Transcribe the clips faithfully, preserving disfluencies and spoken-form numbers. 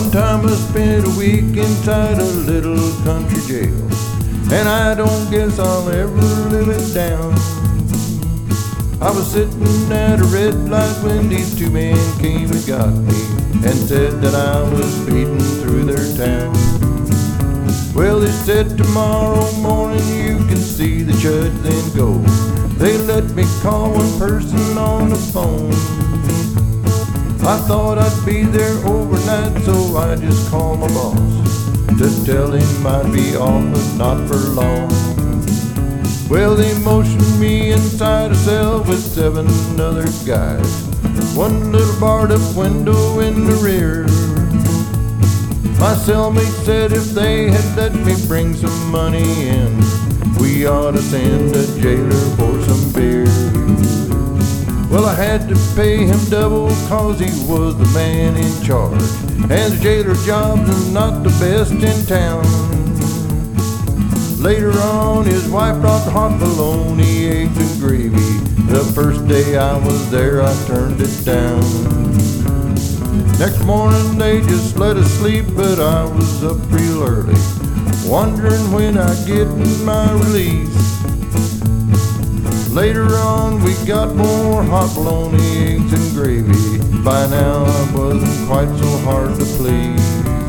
One time I spent a week inside a little country jail, and I don't guess I'll ever live it down. I was sitting at a red light when these two men came and got me and said that I was speeding through their town. Well, they said tomorrow morning you can see the judge, then go. They let me call one person on the phone. I thought I'd be there overnight, so I just called my boss to tell him I'd be off, but not for long. Well, they motioned me inside a cell with seven other guys, one little barred up window in the rear. My cellmate said if they had let me bring some money in, we ought to send a jailer for some beer. Well, I had to pay him double cause he was the man in charge, and the jailer jobs is not the best in town. Later on, his wife brought hot bologna, eggs and gravy. The first day I was there, I turned it down. Next morning, they just let us sleep, but I was up real early, wondering when I'd get my release. Later on, we got more hot bologna, eggs and gravy. By now, I wasn't quite so hard to please.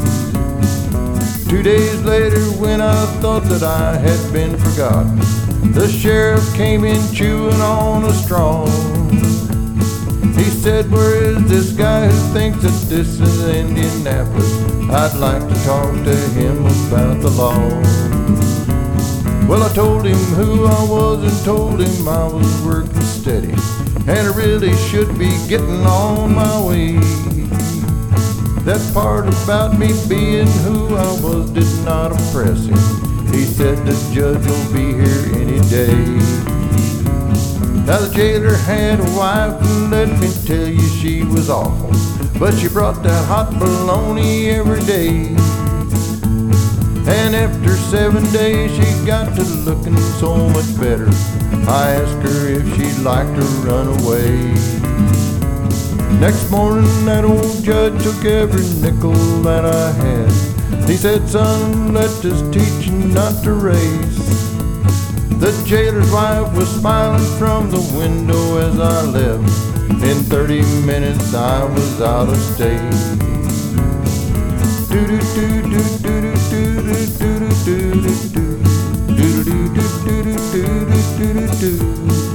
Two days later, when I thought that I had been forgotten, the sheriff came in chewing on a straw. He said, where is this guy who thinks that this is Indianapolis? I'd like to talk to him about the law. Well, I told him who I was and told him I was working steady, and I really should be getting on my way. That part about me being who I was did not impress him. He said the judge will be here any day. Now the jailer had a wife, and let me tell you she was awful, but she brought that hot bologna every day. And after seven days she got to looking so much better. I asked her if she'd like to run away. Next morning that old judge took every nickel that I had. He said, son, let us teach you not to race. The jailer's wife was smiling from the window as I left. In thirty minutes I was out of state. Do do do do do do do do do do do do do do do do do do do do.